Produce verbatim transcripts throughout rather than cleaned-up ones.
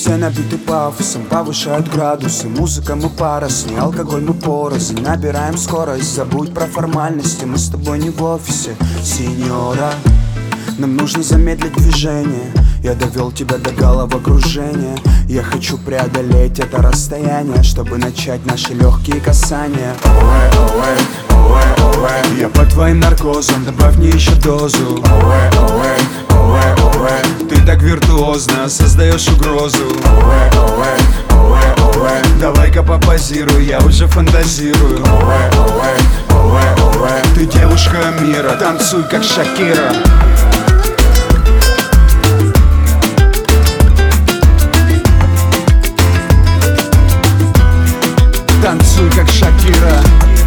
все набиты пафосом, повышают градусы. Музыка мы пара, с ней алкоголь мы порознь. Набираем скорость, забудь про формальности. Мы с тобой не в офисе, сеньора. Нам нужно замедлить движение. Я довел тебя до головокружения. Я хочу преодолеть это расстояние, чтобы начать наши легкие касания. Оуэ, оуэ, оуэ, оуэ. Я под твоим наркозом, добавь мне еще дозу. Оуэ, оуэ, оуэ, оуэ. Ты так виртуозно создаешь угрозу. Оуэ, оуэ, оуэ, оуэ. Давай-ка попозируй, я уже фантазирую. Оуэ, оуэ, оуэ, оуэ. Ты девушка мира, танцуй как Шакира. Танцуй как Шакира.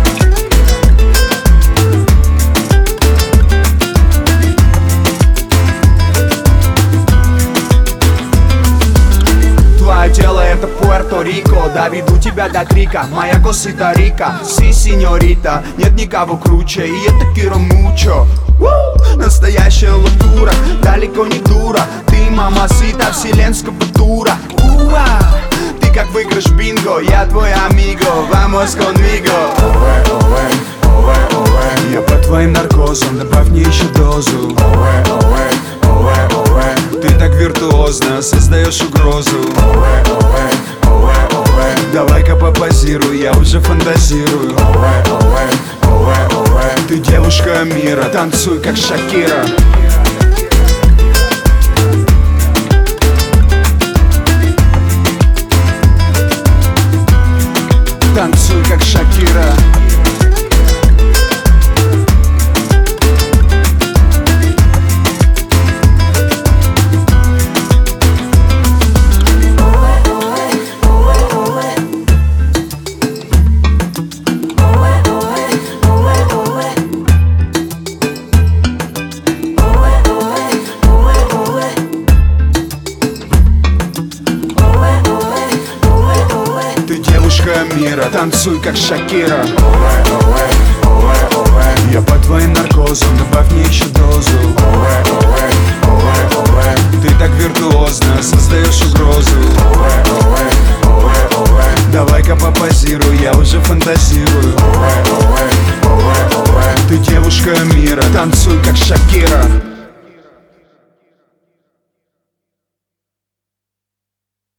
Твое тело это Пуэрто-Рико. Доведу тебя до крика, моя Коста-Рика. Си, сеньорита, нет никого круче. И это Киро Мучо. Настоящая лутура, далеко не дура. Ты мамасита, вселенского тура. Уа! Как выигрыш бинго, я твой амиго. Vamos conmigo. Оуэ, оуэ, оуэ, оуэ. Я под твоим наркозом, добавь мне еще дозу. Оуэ, оуэ, оуэ, оуэ. Ты так виртуозно создаешь угрозу. Оуэ, оуэ, оуэ, оуэ. Давай-ка попозируй, я уже фантазирую. Оуэ, оуэ, оуэ, оуэ. Ты девушка мира, танцуй как Шакира. Танцуй как Шакира. Мира, танцуй как Шакира. Оуэ, оуэ, оуэ, оуэ. Я под твоим наркозом, добавь мне еще дозу. Оуэ, оуэ, оуэ, оуэ. Ты так виртуозно создаешь угрозу. Оуэ, оуэ, оуэ, оуэ. Давай-ка попозируй, я уже фантазирую. Оуэ, оуэ, оуэ, оуэ. Ты девушка мира, танцуй как Шакира.